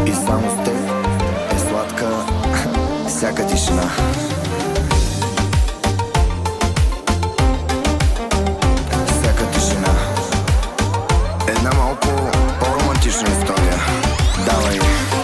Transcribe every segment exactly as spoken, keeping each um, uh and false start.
И само с теб е сладка всяка тишина. Всяка тишина. Една малко по-романтична история. Давай.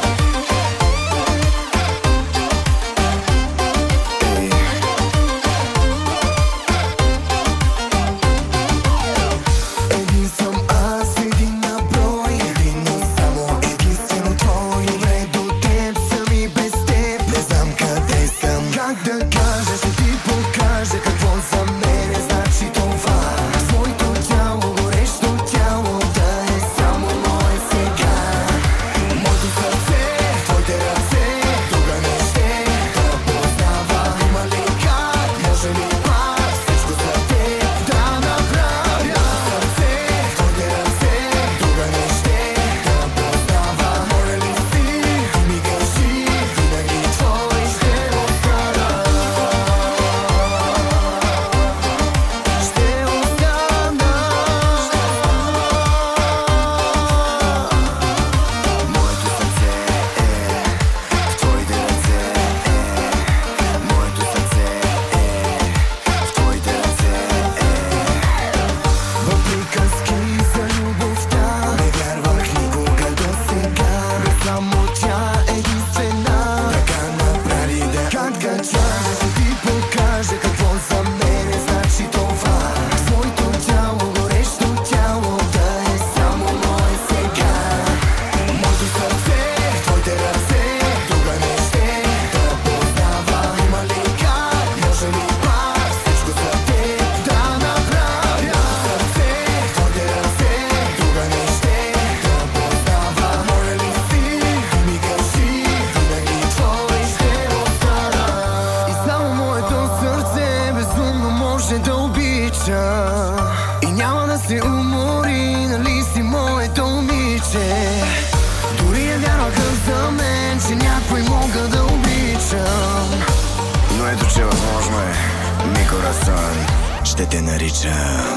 И няма да се умори, нали си моето момиче. Дори не вярваха за мен, че някой мога да обичам. Но ето че възможно е, ми корасан, ще те наричам.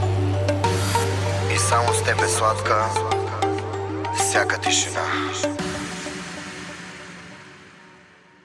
И само с теб е сладка всяка тишина.